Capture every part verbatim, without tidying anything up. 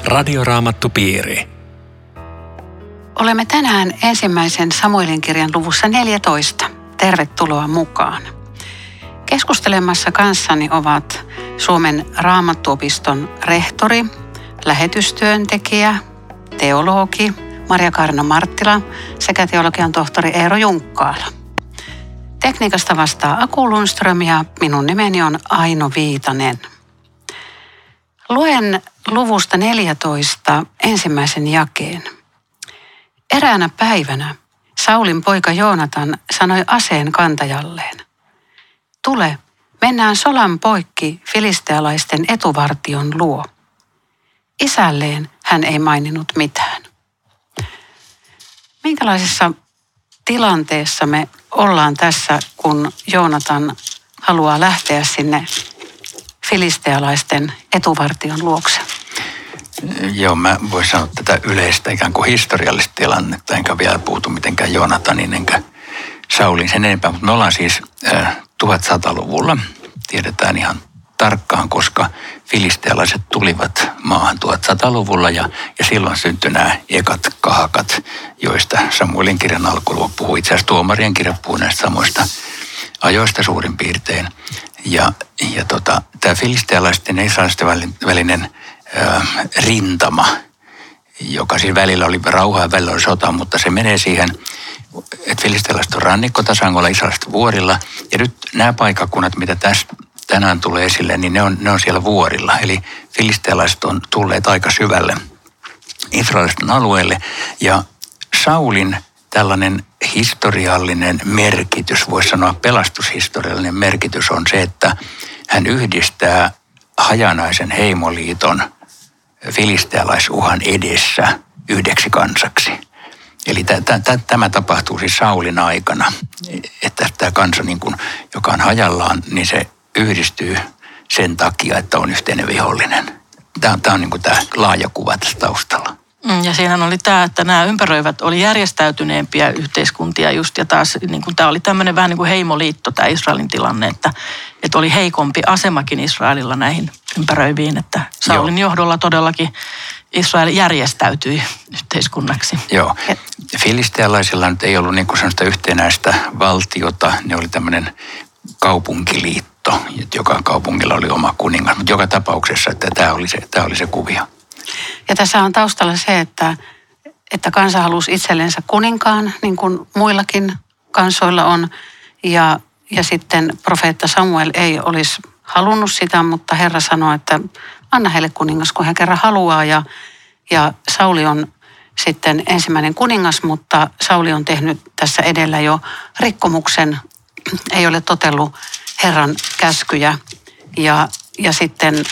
Radioraamattupiiri. Olemme tänään ensimmäisen Samuelin kirjan luvussa neljätoista. Tervetuloa mukaan. Keskustelemassa kanssani ovat Suomen Raamattuopiston rehtori, lähetystyöntekijä, teologi Maria-Kaarina Marttila sekä teologian tohtori Eero Junkkaala. Tekniikasta vastaa Aku Lundström ja minun nimeni on Aino Viitanen. Luen luvusta neljätoista ensimmäisen jakeen. Eräänä päivänä Saulin poika Joonatan sanoi aseen kantajalleen: "Tule, mennään solan poikki filistealaisten etuvartion luo." Isälleen hän ei maininnut mitään. Minkälaisessa tilanteessa me ollaan tässä, kun Joonatan haluaa lähteä sinne filistealaisten etuvartion luokse? Joo, mä voin sanoa tätä yleistä ikään kuin historiallista tilannetta, enkä vielä puutu mitenkään Joonatanin enkä Saulin sen enempää, mutta me ollaan siis äh, tuhatsataa-luvulla, tiedetään ihan tarkkaan, koska filistealaiset tulivat maahan tuhatsataa-luvulla ja, ja silloin syntyi nämä ekat kahakat, joista Samuelin kirjan alkuluvu puhuu. Itse asiassa Tuomarien kirja puhuu näistä samoista ajoista suurin piirtein. Ja, ja tota, tämä filistealaisten ja israelisten välinen ö, rintama, joka siinä välillä oli rauha ja välillä oli sota, mutta se menee siihen, että filistealaiset on rannikkotasangolla, israelaiset vuorilla. Ja nyt nämä paikkakunnat, mitä tästä tänään tulee esille, niin ne on, ne on siellä vuorilla. Eli filistealaiset on tulleet aika syvälle israelisten alueelle. Ja Saulin tällainen historiallinen merkitys, voisi sanoa pelastushistoriallinen merkitys on se, että hän yhdistää hajanaisen heimoliiton filistealaisuhan edessä yhdeksi kansaksi. Eli tämä tapahtuu siis Saulin aikana, että tämä kansa, niin kuin, joka on hajallaan, niin se yhdistyy sen takia, että on yhteinen vihollinen. Tämä, tämä on niin kuin tämä laaja kuva tässä taustalla. Ja siinähän oli tämä, että nämä ympäröivät oli järjestäytyneempiä yhteiskuntia just, ja taas niin kuin tämä oli tämmöinen vähän niin kuin heimoliitto, tämä Israelin tilanne, että, että oli heikompi asemakin Israelilla näihin ympäröiviin, että Saulin Joo. johdolla todellakin Israel järjestäytyi yhteiskunnaksi. Joo. Filistealaisilla nyt ei ollut niin kuin sellaista yhtenäistä valtiota, ne oli tämmöinen kaupunkiliitto, että joka kaupungilla oli oma kuningas, mutta joka tapauksessa, että tämä oli se, tämä oli se kuvio. Ja tässä on taustalla se, että, että kansa halusi itsellensä kuninkaan, niin kuin muillakin kansoilla on. Ja, ja sitten profeetta Samuel ei olisi halunnut sitä, mutta Herra sanoi, että anna heille kuningas, kun he kerran haluaa. Ja, ja Sauli on sitten ensimmäinen kuningas, mutta Sauli on tehnyt tässä edellä jo rikkomuksen, ei ole totellut Herran käskyjä. Ja, ja sitten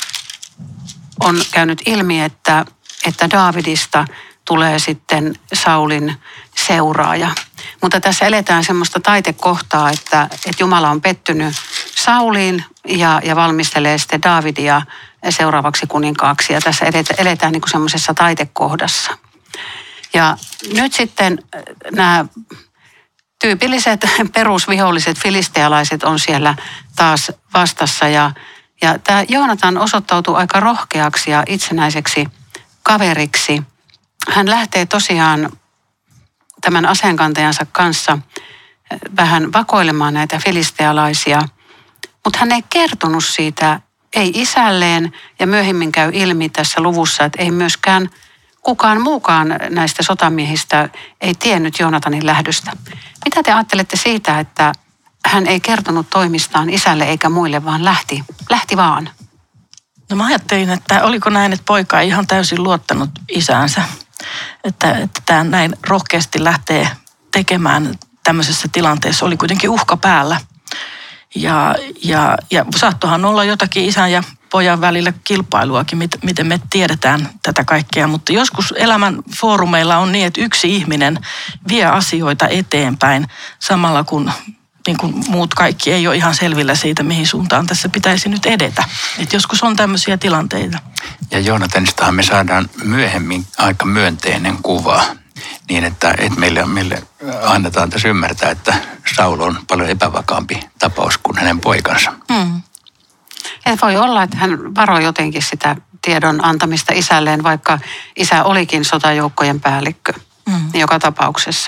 on käynyt ilmi, että, että Daavidista tulee sitten Saulin seuraaja. Mutta tässä eletään semmoista taitekohtaa, että, että Jumala on pettynyt Sauliin ja, ja valmistelee sitten Daavidia seuraavaksi kuninkaaksi. Ja tässä eletään niin kuin semmoisessa taitekohdassa. Ja nyt sitten nämä tyypilliset perusviholliset filistealaiset on siellä taas vastassa ja Ja tämä Joonatan osoittautui aika rohkeaksi ja itsenäiseksi kaveriksi. Hän lähtee tosiaan tämän aseenkantajansa kanssa vähän vakoilemaan näitä filistealaisia, mutta hän ei kertonut siitä, ei isälleen, ja myöhemmin käy ilmi tässä luvussa, että ei myöskään kukaan muukaan näistä sotamiehistä ei tiennyt Joonatanin lähdöstä. Mitä te ajattelette siitä, että hän ei kertonut toimistaan isälle eikä muille, vaan lähti, lähti vaan? No mä ajattelin, että oliko näin, että poika ei ihan täysin luottanut isäänsä. Että, että tämä näin rohkeasti lähtee tekemään tämmöisessä tilanteessa. Oli kuitenkin uhka päällä. Ja, ja, ja saattohan olla jotakin isän ja pojan välillä kilpailuakin, miten me tiedetään tätä kaikkea. Mutta joskus elämän foorumeilla on niin, että yksi ihminen vie asioita eteenpäin samalla kun niin kuin muut kaikki ei ole ihan selvillä siitä, mihin suuntaan tässä pitäisi nyt edetä. Et joskus on tämmöisiä tilanteita. Ja Joonatanistahan me saadaan myöhemmin aika myönteinen kuva, niin että, että meille, meille annetaan tässä ymmärtää, että Saul on paljon epävakaampi tapaus kuin hänen poikansa. Mm. Et voi olla, että hän varoi jotenkin sitä sotatiedon antamista isälleen, vaikka isä olikin sotajoukkojen päällikkö mm. joka tapauksessa.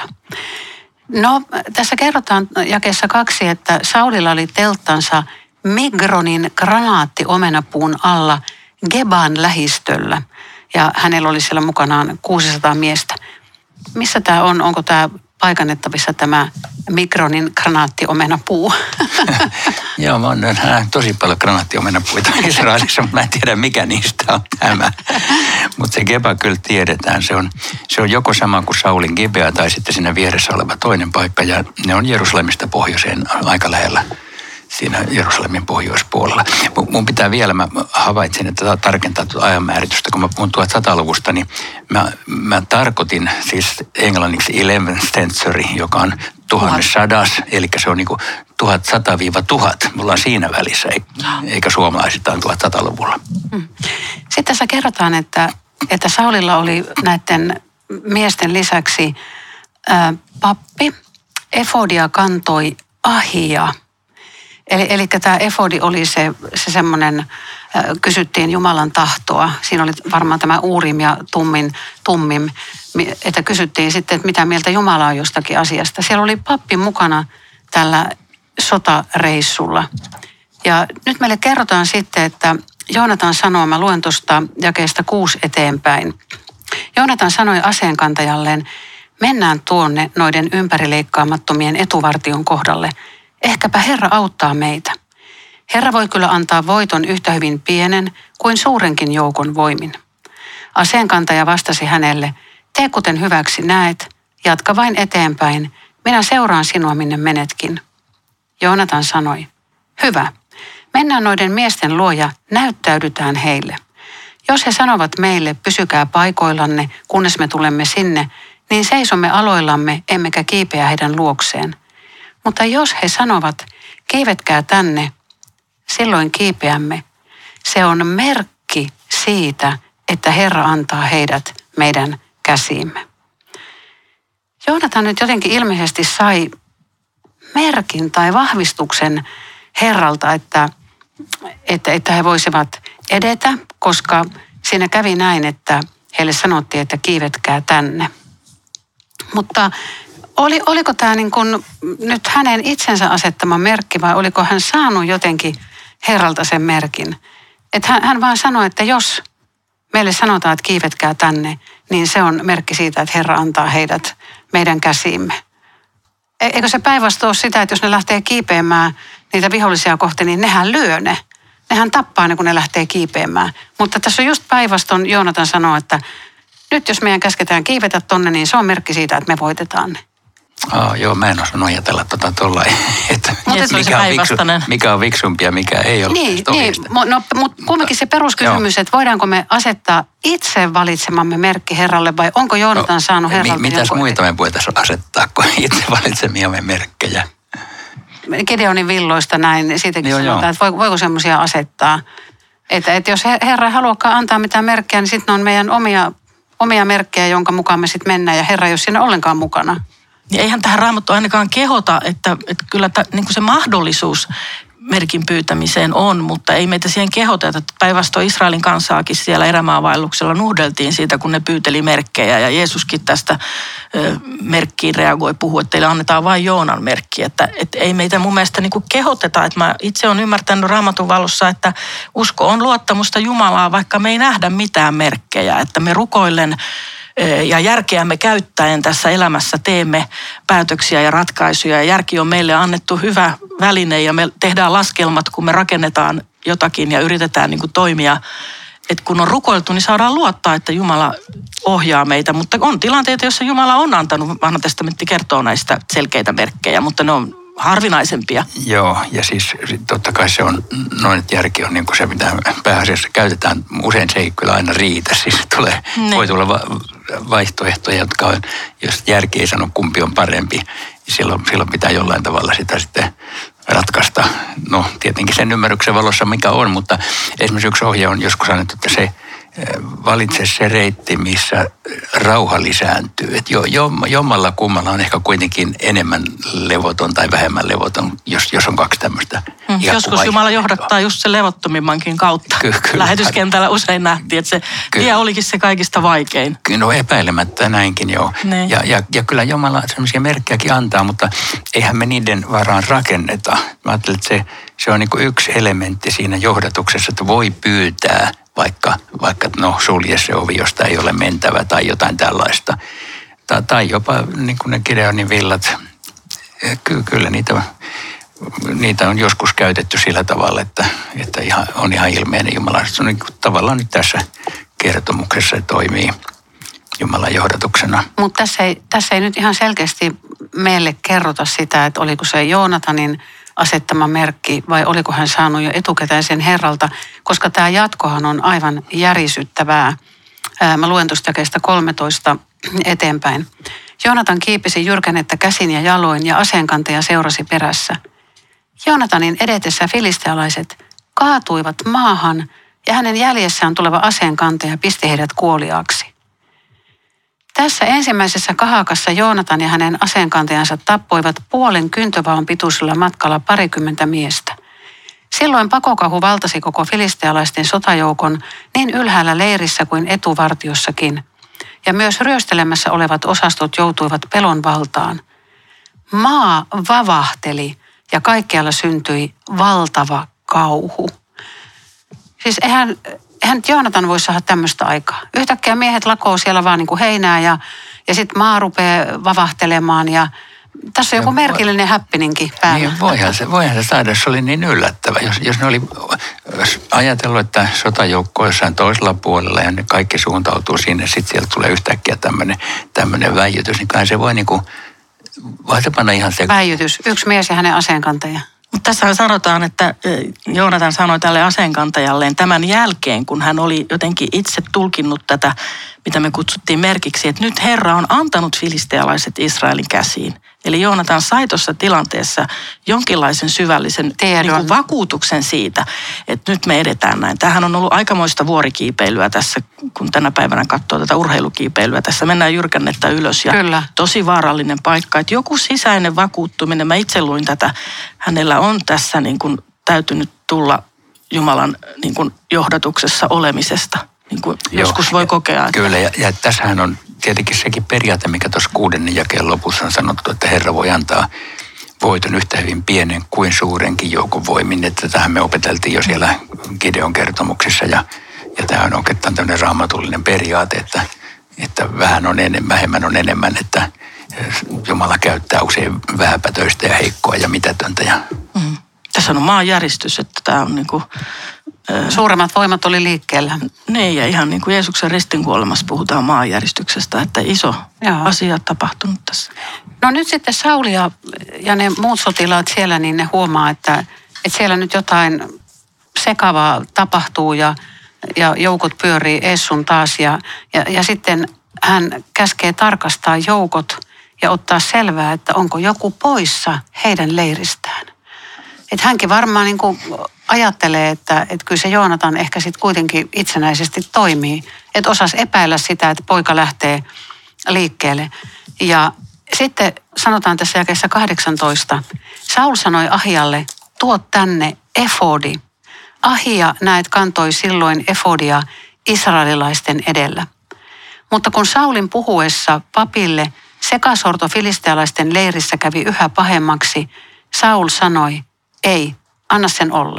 No, tässä kerrotaan jakeessa kaksi, että Saulilla oli telttansa Migronin granaattiomenapuun alla Geban lähistöllä ja hänellä oli siellä mukanaan kuusisataa miestä. Missä tämä on? Onko tämä paikannettavissa tämä Migronin granaattiomenapuu? Joo, mä oon nähnyt tosi paljon granaattiomenapuita Israelissa, mutta mä en tiedä mikä niistä on tämä. Mutta se Geba kyllä tiedetään. Se on, se on joko sama kuin Saulin Gibea tai sitten siinä vieressä oleva toinen paikka. Ja ne on Jerusalemista pohjoiseen aika lähellä siinä Jerusalemin pohjoispuolella. Mun pitää vielä, mä havaitsin, että tämä tarkentaa tuota ajanmääritystä, kun mä puhun tuhatsataa-luvusta, niin mä, mä tarkoitin siis englanniksi eleventh century, joka on tuhannesadas, eli se on niinku tuhatsata tuhat. Me ollaan siinä välissä, eikä suomalaisittain tuhatsataa-luvulla. Sitten tässä kerrotaan, että, että Saulilla oli näiden miesten lisäksi ää, pappi, efodia kantoi Ahia. Eli, eli tämä efodi oli se, se semmoinen, kysyttiin Jumalan tahtoa. Siinä oli varmaan tämä Uurim ja tummin, tummim, että kysyttiin sitten, että mitä mieltä Jumala on jostakin asiasta. Siellä oli pappi mukana tällä sotareissulla. Ja nyt meille kerrotaan sitten, että Joonatan sanoo, mä luen tuosta jakeesta kuusi eteenpäin. Joonatan sanoi aseenkantajalleen, mennään tuonne noiden ympärileikkaamattomien etuvartion kohdalle. Ehkäpä Herra auttaa meitä. Herra voi kyllä antaa voiton yhtä hyvin pienen kuin suurenkin joukon voimin. Aseenkantaja vastasi hänelle, tee kuten hyväksi näet, jatka vain eteenpäin, minä seuraan sinua minne menetkin. Joonatan sanoi, hyvä, mennään noiden miesten luo ja näyttäydytään heille. Jos he sanovat meille, pysykää paikoillanne, kunnes me tulemme sinne, niin seisomme aloillamme, emmekä kiipeä heidän luokseen. Mutta jos he sanovat, kiivetkää tänne, silloin kiipeämme. Se on merkki siitä, että Herra antaa heidät meidän käsiimme. Joonatan nyt jotenkin ilmeisesti sai merkin tai vahvistuksen Herralta, että, että, että he voisivat edetä, koska siinä kävi näin, että heille sanottiin, että kiivetkää tänne. Mutta Oli, oliko tämä niin kuin nyt hänen itsensä asettama merkki vai oliko hän saanut jotenkin Herralta sen merkin? Että hän, hän vaan sanoi, että jos meille sanotaan, että kiivetkää tänne, niin se on merkki siitä, että Herra antaa heidät meidän käsiimme. Eikö se päinvastoin ole sitä, että jos ne lähtee kiipeämään niitä vihollisia kohti, niin nehän lyö ne. Nehän tappaa ne, kun ne lähtee kiipeämään. Mutta tässä on just päinvastoin Joonatan sanoo, että nyt jos meidän käsketään kiivetä tonne, niin se on merkki siitä, että me voitetaan ne. Oh, joo, mä en osannut ajatella tota tuolla, että mikä on, viksu, mikä on viksumpi ja mikä ei ole. Niin, niin no, mutta kumminkin se peruskysymys, joo. Että voidaanko me asettaa itse valitsemamme merkki Herralle vai onko Joonatan no, saanut Herralta? Mi, mitäs muita me voitaisiin asettaa kuin itse valitsemiamme merkkejä? Gideonin villoista näin, siitäkin joo, sanotaan, joo. Että voiko, voiko semmoisia asettaa. Että, että jos Herra ei haluakaan antaa mitään merkkejä, niin sitten ne on meidän omia, omia merkkejä, jonka mukaan me sitten mennään ja Herra ei ole siinä ollenkaan mukana. Ja eihän tähän Raamattu ainakaan kehota, että, että kyllä ta, niin kuin se mahdollisuus merkin pyytämiseen on, mutta ei meitä siihen kehoteta. Päinvastoin Israelin kansaakin siellä erämaavaelluksella nuhdeltiin siitä, kun ne pyyteli merkkejä. Ja Jeesuskin tästä ö, merkkiin reagoi, puhui, että teille annetaan vain Joonan merkki. Että, että ei meitä mun mielestä niin kuin kehoteta. Että mä itse olen ymmärtänyt Raamatun valossa, että usko on luottamusta Jumalaa, vaikka me ei nähdä mitään merkkejä. Että me rukoillen ja järkeämme käyttäen tässä elämässä teemme päätöksiä ja ratkaisuja. Ja järki on meille annettu hyvä väline ja me tehdään laskelmat, kun me rakennetaan jotakin ja yritetään niin kuin toimia. Että kun on rukoiltu, niin saadaan luottaa, että Jumala ohjaa meitä. Mutta on tilanteita, joissa Jumala on antanut, Vanha testamentti kertoo näistä selkeitä merkkejä, mutta ne on harvinaisempia. Joo, ja siis totta kai se on, noin että järki on niin kuin se, mitä pääasiassa käytetään. Usein se ei kyllä aina riitä, siis tulee, voi tulla va- vaihtoehtoja, jotka on, jos järki ei sano kumpi on parempi, niin silloin, silloin pitää jollain tavalla sitä sitten ratkaista. No tietenkin sen ymmärryksen valossa mikä on, mutta esimerkiksi yksi ohje on joskus annettu, että se, valitse se reitti, missä rauha lisääntyy. Että jo, jo, jommalla kummalla on ehkä kuitenkin enemmän levoton tai vähemmän levoton, jos, jos on kaksi tämmöistä. Mm, joskus Jumala johdattaa just se levottomimmankin kautta. Ky- kyllä. Lähetyskentällä usein nähtiin, että se kyllä. tie olikin se kaikista vaikein. No epäilemättä näinkin joo. Ja, ja, ja kyllä Jumala sellaisia merkkejäkin antaa, mutta eihän me niiden varaan rakenneta. Mä ajattelen, että se, se on niin kuin yksi elementti siinä johdatuksessa, että voi pyytää vaikka, vaikka no sulje se ovi, josta ei ole mentävä tai jotain tällaista. Tai, tai jopa niin kuin ne Gideonin villat, ky, kyllä niitä, niitä on joskus käytetty sillä tavalla, että, että ihan, on ihan ilmeinen Jumala. Se on niin kuin, tavallaan nyt tässä kertomuksessa toimii Jumalan johdatuksena. Mutta tässä ei, tässä ei nyt ihan selkeästi meille kerrota sitä, että oliko se Joonatanin asettama merkki vai oliko hän saanut jo etukäteen sen Herralta, koska tämä jatkohan on aivan järisyttävää. Ää, mä luen tuosta jakeesta kolmetoista eteenpäin. Joonatan kiipesi jyrkänettä käsin ja jaloin ja aseenkantaja seurasi perässä. Joonatanin edetessä filistealaiset kaatuivat maahan ja hänen jäljessään tuleva aseenkantaja pisti heidät kuoliaaksi. Tässä ensimmäisessä kahakassa Joonatan ja hänen aseenkantajansa tappoivat puolen kyntövaon pituisella matkalla parikymmentä miestä. Silloin pakokahu valtasi koko filistealaisten sotajoukon niin ylhäällä leirissä kuin etuvartiossakin. Ja myös ryöstelemässä olevat osastot joutuivat pelon valtaan. Maa vavahteli ja kaikkialla syntyi valtava kauhu. Siis eihän... Eihän Joonatan voi saada tämmöistä aikaa. Yhtäkkiä miehet lakoo siellä vaan niin kuin heinää ja, ja sitten maa rupeaa vavahtelemaan ja tässä on joku merkillinen häppininkin päällä. Niin, voihan se, voihan se saada, se oli niin yllättävä. Jos, jos ne oli ajatellut, että sotajoukko on jossain toisella puolella ja ne kaikki suuntautuu sinne, sitten sieltä tulee yhtäkkiä tämmöinen, tämmöinen väijytys, niin kai se voi niin kuin, voi se panna ihan se... Väijytys, yksi mies ja hänen aseenkantaja. Mutta tässä sanotaan, että Joonatan sanoi tälle aseenkantajalleen tämän jälkeen, kun hän oli jotenkin itse tulkinnut tätä, mitä me kutsuttiin merkiksi, että nyt Herra on antanut filistealaiset Israelin käsiin. Eli Joonatan sai tuossa tilanteessa jonkinlaisen syvällisen niin kuin vakuutuksen siitä, että nyt me edetään näin. Tämähän on ollut aikamoista vuorikiipeilyä tässä, kun tänä päivänä katsoo tätä urheilukiipeilyä. Tässä mennään jyrkännettä ylös ja Kyllä. tosi vaarallinen paikka. Että joku sisäinen vakuuttuminen, mä itse luin tätä, hänellä on tässä niin kuin täytynyt tulla Jumalan niin kuin johdatuksessa olemisesta. Niin kuin joskus voi kokea. Että... Kyllä, ja, ja tässähän on tietenkin sekin periaate, mikä tuossa kuudennen jakeen lopussa on sanottu, että Herra voi antaa voiton yhtä hyvin pienen kuin suurenkin joukon voimin. Että tähän me opeteltiin jo siellä Gideon kertomuksissa, ja, ja tämä on oikeastaan tämmöinen raamatullinen periaate, että, että vähän on enemmän, vähemmän on enemmän, että Jumala käyttää usein vähäpätöistä ja heikkoa ja mitätöntä. Ja... Mm. Tässä on maanjäristys, että tämä on niin kuin... Suuremmat voimat oli liikkeellä. Niin, ja ihan niin kuin Jeesuksen ristinkuolemassa puhutaan maanjäristyksestä, että iso Joo. asia tapahtunut tässä. No nyt sitten Sauli ja, ja ne muut sotilaat siellä, niin ne huomaa, että, että siellä nyt jotain sekavaa tapahtuu ja, ja joukot pyörii essun taas. Ja, ja, ja sitten hän käskee tarkastaa joukot ja ottaa selvää, että onko joku poissa heidän leiristään. Että hänkin varmaan niin kuin ajattelee, että, että kyllä se Joonatan ehkä sitten kuitenkin itsenäisesti toimii. Että osasi epäillä sitä, että poika lähtee liikkeelle. Ja sitten sanotaan tässä jakeessa kahdeksantoista. Saul sanoi Ahialle, tuo tänne efodi. Ahia, näet, kantoi silloin efodia israelilaisten edellä. Mutta kun Saulin puhuessa papille sekasorto filistealaisten leirissä kävi yhä pahemmaksi, Saul sanoi, ei, anna sen olla.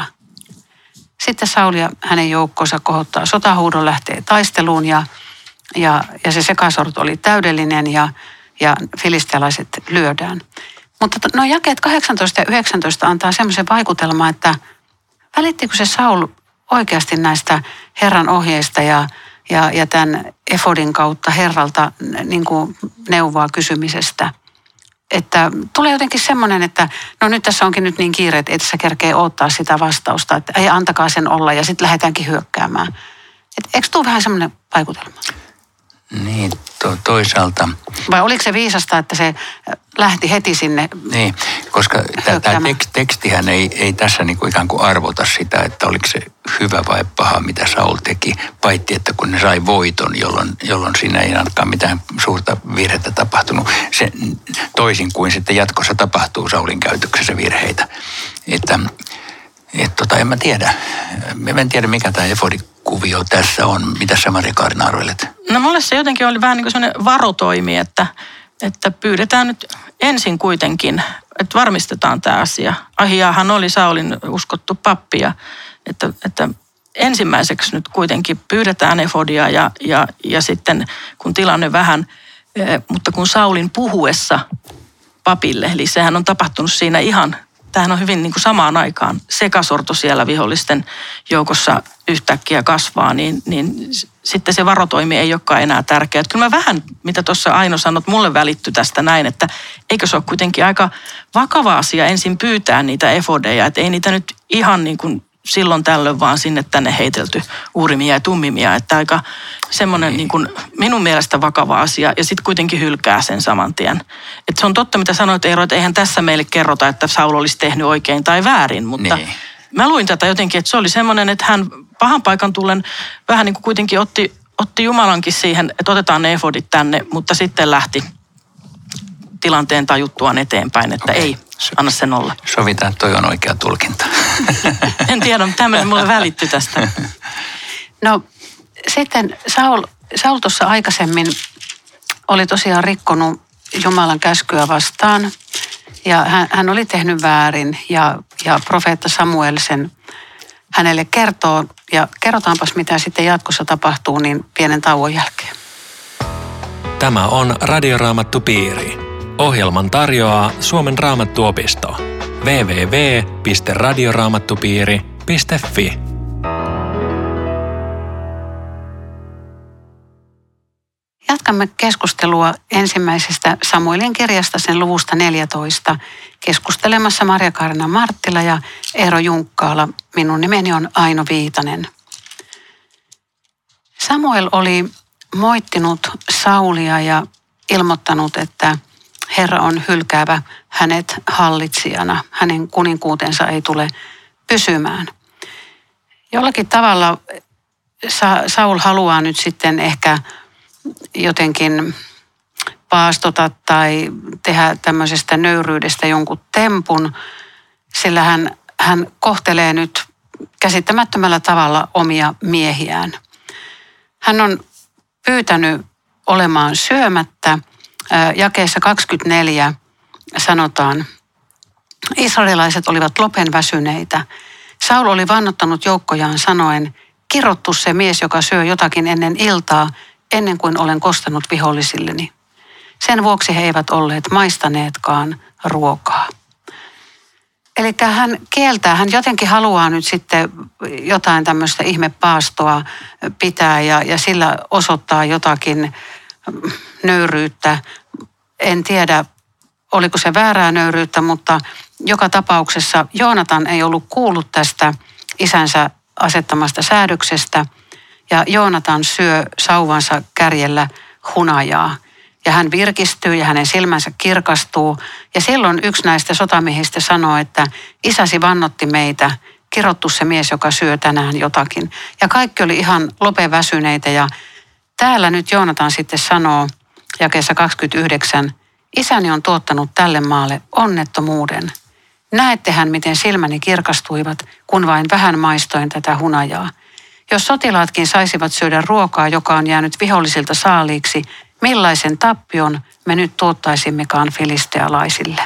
Sitten Saul ja hänen joukkonsa kohottaa sotahuudon, lähtee taisteluun ja, ja, ja se sekasorto oli täydellinen ja, ja filistealaiset lyödään. Mutta no jakeet kahdeksantoista ja yhdeksäntoista antaa semmoisen vaikutelman, että välittikö se Saul oikeasti näistä Herran ohjeista ja, ja, ja tämän efodin kautta Herralta niin kuin neuvoa kysymisestä. Että tulee jotenkin semmoinen, että no nyt tässä onkin nyt niin kiire, että et sä kerkee odottaa sitä vastausta, että ei antakaa sen olla ja sitten lähdetäänkin hyökkäämään. Et eikö tule vähän semmoinen vaikutelma? Niin, to, toisaalta. Vai oliko se viisasta, että se lähti heti sinne? Niin, koska tämä tekst, tekstihän ei, ei tässä niinku ikään kuin arvota sitä, että oliko se hyvä vai paha, mitä Saul teki. Paitsi, että kun ne sai voiton, jolloin, jolloin siinä ei ainakaan mitään suurta virhettä tapahtunut. Se, toisin kuin sitten jatkossa tapahtuu Saulin käytöksessä virheitä. Että et tota, en mä tiedä. En tiedä, mikä tämä efodikuvio tässä on. Mitä sä, Maria Kaarina, arvelet? No mulle se jotenkin oli vähän niin kuin sellainen varotoimi, että, että pyydetään nyt ensin kuitenkin, että varmistetaan tämä asia. Ahiahan oli Saulin uskottu pappi ja että, että ensimmäiseksi nyt kuitenkin pyydetään efodia ja, ja, ja sitten kun tilanne vähän, mutta kun Saulin puhuessa papille, eli sehän on tapahtunut siinä ihan, tämähän on hyvin niin kuin samaan aikaan, sekasorto siellä vihollisten joukossa yhtäkkiä kasvaa, niin, niin sitten se varotoimi ei olekaan enää tärkeä. Että kyllä mä vähän, mitä tuossa Aino sanot, mulle välittyi tästä näin, että eikö se ole kuitenkin aika vakava asia ensin pyytää niitä efodeja, että ei niitä nyt ihan niin kuin silloin tällöin vaan sinne tänne heitelty uurimia ja tummimia, että aika semmoinen niin kuin minun mielestä vakava asia ja sitten kuitenkin hylkää sen saman tien. Että se on totta, mitä sanoit Eero, että eihän tässä meille kerrota, että Saul olisi tehnyt oikein tai väärin, mutta niin. Mä luin tätä jotenkin, että se oli semmoinen, että hän pahan paikan tullen vähän niin kuin kuitenkin otti, otti Jumalankin siihen, että otetaan ne efodit tänne, mutta sitten lähti tilanteen tajuttuaan eteenpäin, että okay. Ei, anna sen olla. Sovitaan, että toi on oikea tulkinta. En tiedä, mutta tämmöinen mulle välittyi tästä. No sitten Saul, Saul tuossa aikaisemmin oli tosiaan rikkonut Jumalan käskyä vastaan ja hän, hän oli tehnyt väärin ja, ja profeetta Samuel sen hänelle kertoo ja kerrotaanpas mitä sitten jatkossa tapahtuu niin pienen tauon jälkeen. Tämä on Radioraamattupiiri. Ohjelman tarjoaa Suomen Raamattuopisto. double-u double-u double-u piste radioraamattupiiri piste fi. Jatkamme keskustelua ensimmäisestä Samuelin kirjasta sen luvusta neljätoista. Keskustelemassa Maria Kaarina Marttila ja Eero Junkkaala. Minun nimeni on Aino Viitanen. Samuel oli moittinut Saulia ja ilmoittanut, että Herra on hylkäävä hänet hallitsijana. Hänen kuninkuutensa ei tule pysymään. Jollakin tavalla Saul haluaa nyt sitten ehkä jotenkin paastota tai tehdä tämmöisestä nöyryydestä jonkun tempun, sillä hän, hän kohtelee nyt käsittämättömällä tavalla omia miehiään. Hän on pyytänyt olemaan syömättä. Jakeessa kaksikymmentäneljä sanotaan, israelilaiset olivat lopen väsyneitä. Saul oli vannottanut joukkojaan sanoen, kirottu se mies, joka syö jotakin ennen iltaa, ennen kuin olen kostanut vihollisilleni. Sen vuoksi he eivät olleet maistaneetkaan ruokaa. Eli hän kieltää, hän jotenkin haluaa nyt sitten jotain tämmöistä ihmepaastoa pitää ja, ja sillä osoittaa jotakin nöyryyttä. En tiedä, oliko se väärää nöyryyttä, mutta joka tapauksessa Joonatan ei ollut kuullut tästä isänsä asettamasta säädöksestä ja Joonatan syö sauvansa kärjellä hunajaa. Ja hän virkistyy ja hänen silmänsä kirkastuu. Ja silloin yksi näistä sotamiehistä sanoo, että isäsi vannotti meitä, kirottu se mies, joka syö tänään jotakin. Ja kaikki oli ihan lopeväsyneitä ja täällä nyt Joonatan sitten sanoo jakeessa kaksikymmentäyhdeksän, isäni on tuottanut tälle maalle onnettomuuden. Näettehän, miten silmäni kirkastuivat, kun vain vähän maistoin tätä hunajaa. Jos sotilaatkin saisivat syödä ruokaa, joka on jäänyt vihollisilta saaliiksi, millaisen tappion me nyt tuottaisimmekaan filistealaisille?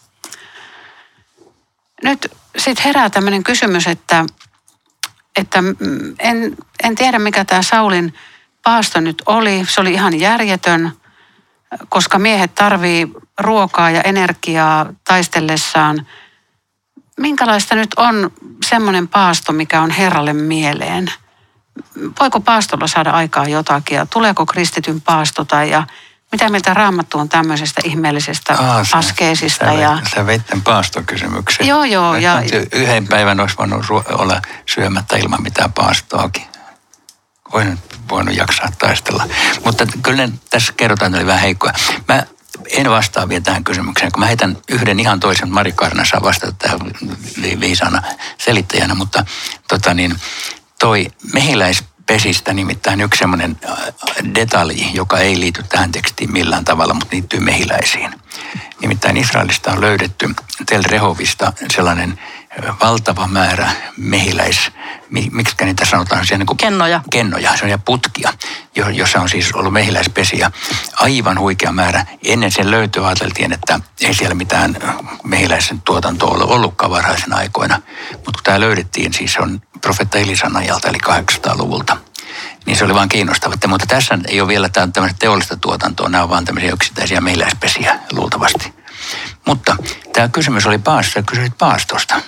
Nyt sitten herää tämmöinen kysymys, että, että en, en tiedä mikä tämä Saulin paasto nyt oli. Se oli ihan järjetön, koska miehet tarvii ruokaa ja energiaa taistellessaan. Minkälaista nyt on semmoinen paasto, mikä on Herralle mieleen? Voiko paastolla saada aikaa jotakin ja tuleeko kristityn paasto tai ja mitä mieltä Raamattu on tämmöisestä ihmeellisestä Aa, sä, askeesista? Sä, ja... sä veit tämän paastokysymyksen. Joo, joo. Ja... Yhden päivän olisi voinut olla syömättä ilman mitään paastoakin. voinut, voinut jaksaa taistella. Mutta kyllä ne, tässä kerrotaan, että oli vähän heikkoja. Mä en vastaa vielä tähän kysymykseen, kun mä heitän yhden ihan toisen, Mari Kaarna saa vastata tähän viisaana selittäjänä, mutta tota niin, toi mehiläispesistä nimittäin yksi semmoinen detalji, joka ei liity tähän tekstiin millään tavalla, mutta liittyy mehiläisiin. Nimittäin Israelista on löydetty Tel Rehovista sellainen valtava määrä mehiläis, miksi niitä sanotaan? Niin kuin kennoja. Kennoja, sellaisia putkia, jossa on siis ollut mehiläispesiä. Aivan huikea määrä. Ennen sen löytöä ajateltiin, että ei siellä mitään mehiläisen tuotantoa ole ollutkaan varhaisena aikoina. Mutta kun tämä löydettiin, siis se on profeetta Elisan ajalta, eli kahdeksansataaluvulta. Niin se oli vaan kiinnostavaa. Mutta tässä ei ole vielä tämmöistä teollista tuotantoa, nämä on vaan tämmöisiä yksittäisiä mehiläispesiä luultavasti. Mutta tämä kysymys oli paastosta, kysyit paastosta.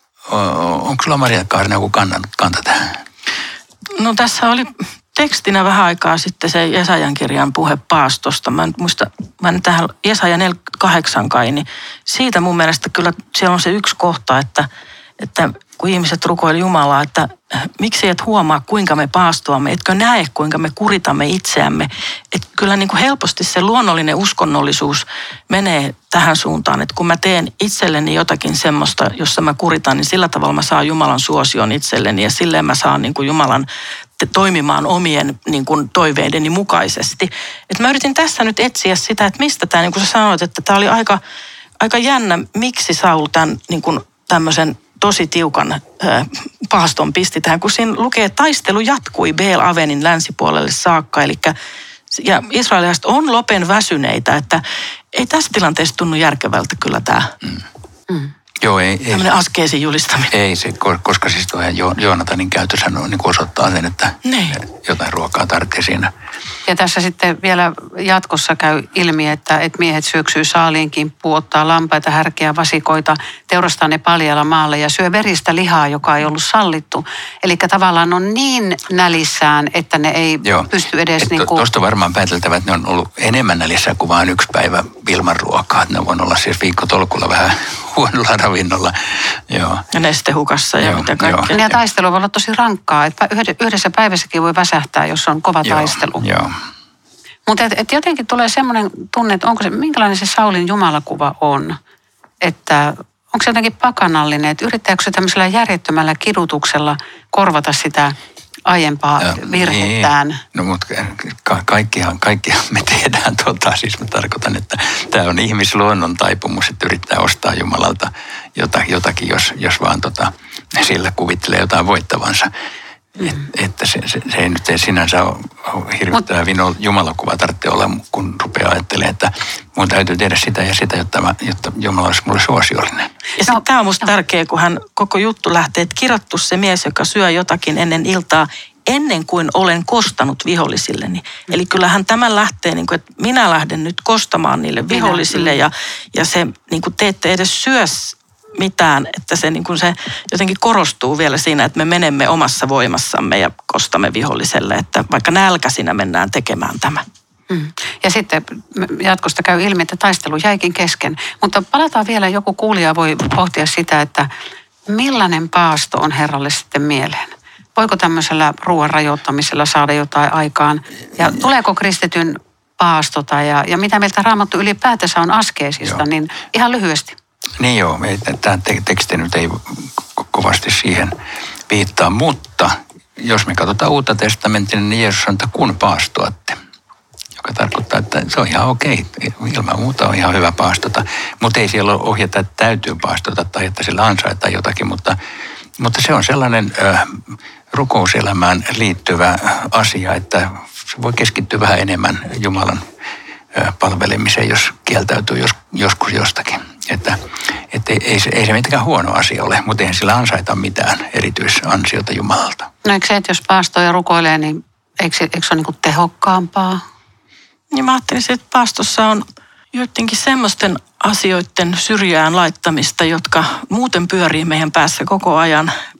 Onko sulla Maria Kaarina joku kanta tähän? No tässä oli tekstinä vähän aikaa sitten se Jesajan kirjan puhe paastosta. Mä en muista, mä en tähän Jesaja neljäkymmentäkahdeksan kai, niin siitä mun mielestä kyllä siellä on se yksi kohta, että, että kun ihmiset rukoili Jumalaa, että miksi et huomaa, kuinka me paastoamme, etkö näe, kuinka me kuritamme itseämme. Että kyllä niin kuin helposti se luonnollinen uskonnollisuus menee tähän suuntaan, että kun mä teen itselleni jotakin semmoista, jossa mä kuritan, niin sillä tavalla mä saan Jumalan suosion itselleni ja silleen mä saan niin kuin Jumalan toimimaan omien niin kuin toiveideni mukaisesti. Et mä yritin tässä nyt etsiä sitä, että mistä tämä, niin kuin sä sanoit, että tämä oli aika, aika jännä, miksi Saul tämän niin kuin tämmöisen tosi tiukan äh, paaston pisti tähän, kun siinä lukee, että taistelu jatkui Beel-Avenin länsipuolelle saakka, eli ja israelilaiset on lopen väsyneitä, että ei tässä tilanteessa tunnu järkevältä kyllä tämä. Mm. Mm. Joo, ei. Tämmöinen ei, askeesin julistaminen. Ei se, koska siis tuo Joonatanin käytössä on, niin osoittaa sen, että ne. jotain ruokaa tarvitsee siinä. Ja tässä sitten vielä jatkossa käy ilmi, että, että miehet syöksyy saaliin kimppuun, ottaa lampaita, härkeä, vasikoita, teurastaa ne paljaalla maalle ja syö veristä lihaa, joka ei ollut sallittu. Eli tavallaan on niin nälissään, että ne ei Joo. pysty edes... Et niin kuin... Tuosta varmaan pääteltävä, että ne on ollut enemmän nälissään kuin vain yksi päivä ilman ruokaa. Että ne voi olla siis viikkotolkulla vähän huonolla ravinnolla. Joo. Ja nestehukassa ja Joo, mitä kaikkea. Ja taistelu voi olla tosi rankkaa. Että yhdessä päivässäkin voi väsähtää, jos on kova Joo, taistelu. Joo. Mutta et, et jotenkin tulee semmoinen tunne, että onko se, minkälainen se Saulin jumalakuva on. Että onko se jotenkin pakanallinen, että yrittääkö se tämmöisellä järjettömällä kidutuksella korvata sitä aiempaa ja, virhettään? Niin. No mutta ka- kaikkihan, kaikkihan me tehdään tota, siis mä tarkoitan, että tämä on ihmisluonnon taipumus, että yrittää ostaa Jumalalta jotakin, jos, jos vaan tota, sillä kuvittelee jotain voittavansa. Mm. Et, että se, se, se ei nyt ei sinänsä ole hirvittävä Mut, jumalakuva tarvitse olla, kun rupeaa ajattelemaan, että mun täytyy tehdä sitä ja sitä, jotta, mä, jotta Jumala olisi mulle suosiollinen. Ja no, tämä on musta no. tärkeä, kun hän koko juttu lähtee, että kirjoittu se mies, joka syö jotakin ennen iltaa, ennen kuin olen kostanut vihollisilleni. Mm. Eli kyllähän tämä lähtee, niin kuin, että minä lähden nyt kostamaan niille vihollisille minä, ja, ja se, niin kuin te ette edes syö mitään, että se, niin kuin se jotenkin korostuu vielä siinä, että me menemme omassa voimassamme ja kostamme viholliselle, että vaikka nälkäisinä mennään tekemään tämä. Mm. Ja sitten jatkosta käy ilmi, että taistelu jäikin kesken. Mutta palataan vielä, joku kuulija voi pohtia sitä, että millainen paasto on Herralle sitten mieleen? Voiko tämmöisellä ruoan rajoittamisella saada jotain aikaan? Ja tuleeko kristityn paastota ja, ja mitä meiltä Raamattu ylipäätänsä on askeesista, Joo. niin ihan lyhyesti. Niin joo, tämä teksti nyt ei kovasti siihen viittaa, mutta jos me katsotaan Uutta testamenttia, niin Jeesus sanoo, että kun paastoatte, joka tarkoittaa, että se on ihan okei, ilman muuta on ihan hyvä paastota, mutta ei siellä ole ohjata, että täytyy paastota tai että sillä ansaitaan jotakin, mutta, mutta se on sellainen äh, rukouselämään liittyvä asia, että se voi keskittyä vähän enemmän Jumalan palvelemiseen, jos kieltäytyy jos, joskus jostakin. Että, että ei, ei, se, ei se mitenkään huono asia ole, mutta eihän sillä ansaita mitään erityisansiota Jumalalta. No eikö se, että jos paastoja rukoilee, niin eikö, eikö se ole niin kuin tehokkaampaa? Niin mä ajattelin, että paastossa on jotenkin semmoisten asioiden syrjään laittamista, jotka muuten pyörii meidän päässä koko ajan.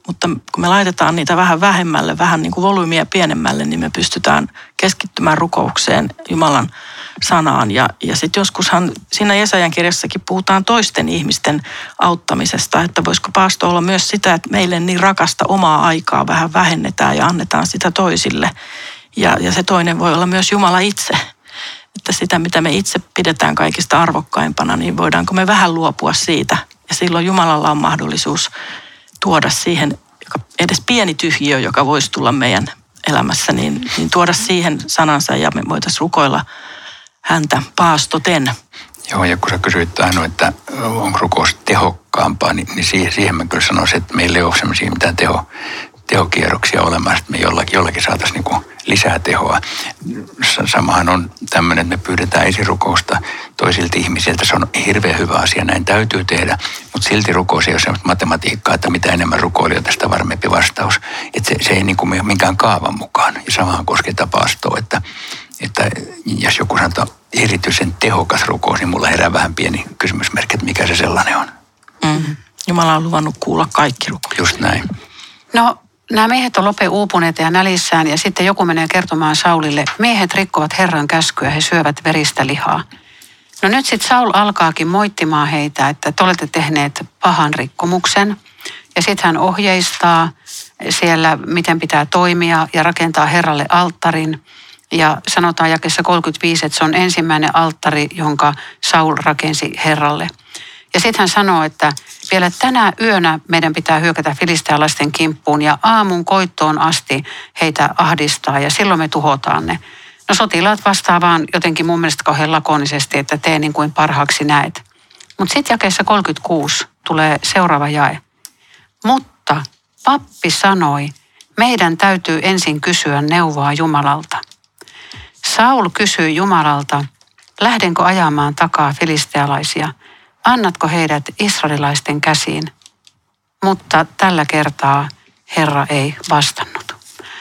mutta kun me laitetaan niitä vähän vähemmälle, vähän niin kuin volyymiä pienemmälle, niin me pystytään keskittymään rukoukseen, Jumalan sanaan. Ja, ja sitten joskushan siinä Jesajan kirjassakin puhutaan toisten ihmisten auttamisesta, että voisiko paasto olla myös sitä, että meille niin rakasta omaa aikaa vähän vähennetään ja annetaan sitä toisille. Ja, ja se toinen voi olla myös Jumala itse. Että sitä, mitä me itse pidetään kaikista arvokkaimpana, niin voidaanko me vähän luopua siitä. Ja silloin Jumalalla on mahdollisuus tuoda siihen, edes pieni tyhjiö, joka voisi tulla meidän elämässä, niin, niin tuoda siihen sanansa ja me voitaisiin rukoilla häntä paastoten. Joo, ja kun sä kysyit aina, että onko rukous tehokkaampaa, niin, niin siihen, siihen mä kyllä sanoisin, että meillä ei ole sellaisia mitään teho, tehokierroksia olemassa, että me jollakin, jollakin saataisiin niin lisää tehoa. Samahan on tämmöinen, että me pyydetään esirukousta toisilta ihmisiltä. Se on hirveän hyvä asia, näin täytyy tehdä, mutta silti rukous ei ole sellaista matematiikkaa, että mitä enemmän rukoilijoita, sitä varmempi vastaus. Että se, se ei niin kuin minkään kaavan mukaan. Ja samahan koskee paastoa, että, että jos joku sanoo, että erityisen tehokas rukous, niin mulla herää vähän pieni kysymysmerkki, että mikä se sellainen on. Mm. Jumala on luvannut kuulla kaikki rukoukset. Just näin. No, nämä miehet on lope uupuneet ja nälissään ja sitten joku menee kertomaan Saulille, miehet rikkovat Herran käskyä, he syövät veristä lihaa. No nyt sitten Saul alkaakin moittimaan heitä, että te olette tehneet pahan rikkomuksen. Ja sitten hän ohjeistaa siellä, miten pitää toimia ja rakentaa Herralle alttarin. Ja sanotaan jakeessa kolmekymmentäviisi, että se on ensimmäinen alttari, jonka Saul rakensi Herralle. Ja sitten hän sanoo, että vielä tänä yönä meidän pitää hyökätä filistealaisten kimppuun ja aamun koittoon asti heitä ahdistaa ja silloin me tuhotaan ne. No sotilaat vastaa vaan jotenkin mun mielestä kauhean lakonisesti, että tee niin kuin parhaaksi näet. Mutta sitten jakeessa kolmekymmentäkuusi tulee seuraava jae. Mutta pappi sanoi, meidän täytyy ensin kysyä neuvoa Jumalalta. Saul kysyi Jumalalta, lähdenkö ajamaan takaa filistealaisia? Annatko heidät israelilaisten käsiin? Mutta tällä kertaa Herra ei vastannut.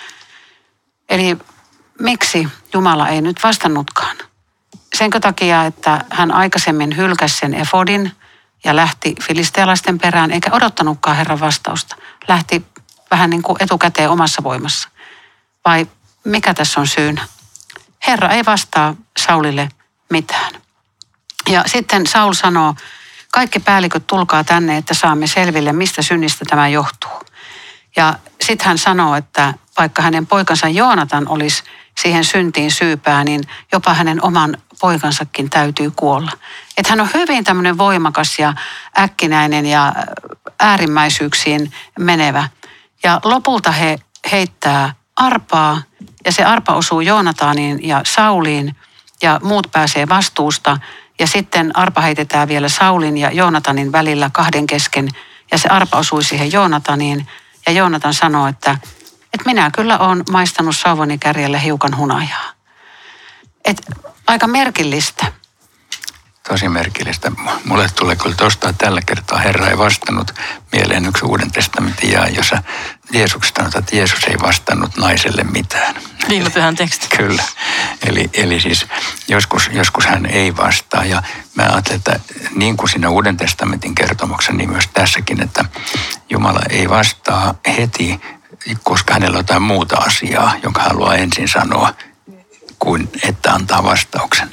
Eli miksi Jumala ei nyt vastannutkaan? Senkö takia, että hän aikaisemmin hylkäsi sen efodin ja lähti filistealaisten perään, eikä odottanutkaan Herran vastausta. Lähti vähän niin kuin etukäteen omassa voimassa. Vai mikä tässä on syynä? Herra ei vastaa Saulille mitään. Ja sitten Saul sanoo, kaikki päälliköt tulkaa tänne, että saamme selville, mistä synnistä tämä johtuu. Ja sitten hän sanoo, että vaikka hänen poikansa Joonatan olisi siihen syntiin syypää, niin jopa hänen oman poikansakin täytyy kuolla. Että hän on hyvin tämmöinen voimakas ja äkkinäinen ja äärimmäisyyksiin menevä. Ja lopulta he heittää arpaa ja se arpa osuu Joonataniin ja Sauliin ja muut pääsee vastuusta. Ja sitten arpa heitetään vielä Saulin ja Joonatanin välillä kahden kesken ja se arpa osui siihen Joonataniin. Ja Joonatan sanoo, että, että minä kyllä olen maistanut sauvani kärjellä hiukan hunajaa. Et aika merkillistä. Tosi merkillistä. Mulle tulee kyllä tuosta tällä kertaa Herra ei vastannut mieleen yksi Uuden testamentin jae, jossa Jeesuksesta sanotaan, että Jeesus ei vastannut naiselle mitään. Viime pyhän teksti. Kyllä. Eli, eli siis joskus, joskus hän ei vastaa. Ja mä ajattelen, että niin kuin siinä Uuden testamentin kertomuksessa, niin myös tässäkin, että Jumala ei vastaa heti, koska hänellä on jotain muuta asiaa, jonka hän haluaa ensin sanoa, kuin että antaa vastauksen.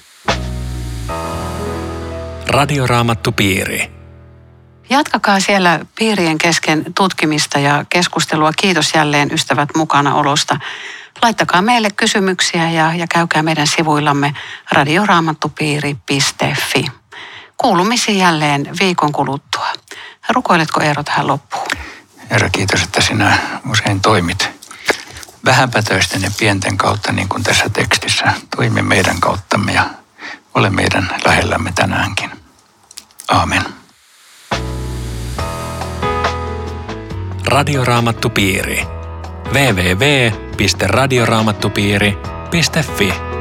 Radioraamattupiiri. Jatkakaa siellä piirien kesken tutkimista ja keskustelua. Kiitos jälleen ystävät mukanaolosta. Laittakaa meille kysymyksiä ja, ja käykää meidän sivuillamme radioraamattupiiri piste fi. Kuulumisiin jälleen viikon kuluttua. Rukoiletko Eero tähän loppuun? Herra, kiitos, että sinä usein toimit vähäpätöisten ja pienten kautta, niin kuin tässä tekstissä. Toimi meidän kauttamme ja ole meidän lähellämme tänäänkin. Aamen. Radioraamattupiiri. double-u double-u double-u piste radioraamattupiiri piste fi